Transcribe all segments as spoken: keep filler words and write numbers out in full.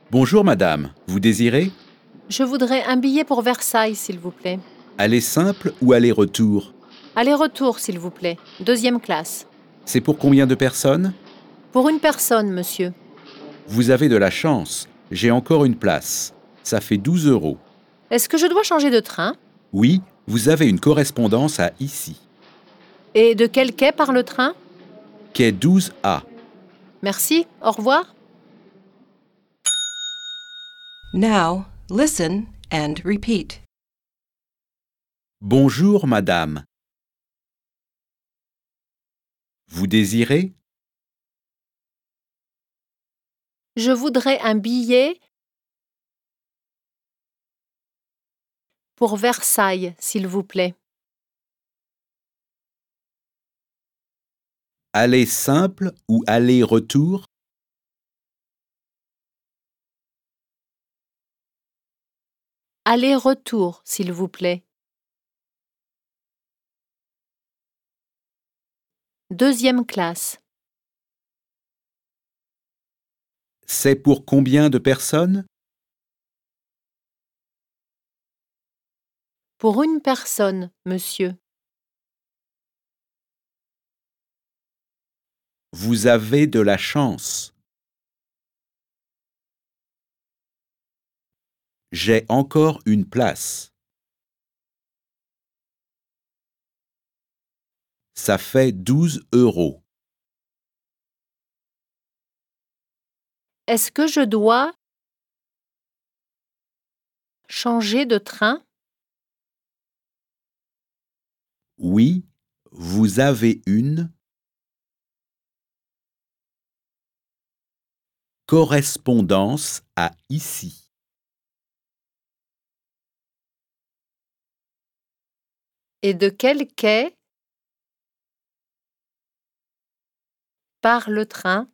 Bonjour madame, vous désirez? Je voudrais un billet pour Versailles, s'il vous plaît. Aller simple ou aller-retour? Aller-retour, s'il vous plaît. Deuxième classe. C'est pour combien de personnes? Pour une personne, monsieur. Vous avez de la chance, j'ai encore une place. Ça fait douze euros. Est-ce que je dois changer de train? Oui, vous avez une correspondance à ici. Et de quel quai part le train? Quai douze A. Merci, au revoir. Now, listen and repeat. Bonjour madame. Vous désirez? Je voudrais un billet pour Versailles, s'il vous plaît. Aller simple ou aller-retour? Aller-retour, s'il vous plaît. Deuxième classe. C'est pour combien de personnes? Pour une personne, monsieur. Vous avez de la chance. J'ai encore une place. Ça fait douze euros. Est-ce que je dois changer de train? Oui, vous avez une correspondance à ici. Et de quel quai part le train?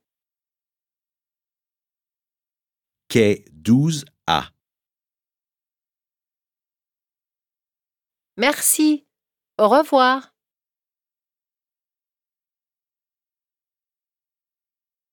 Quai douze A. Merci. Au revoir.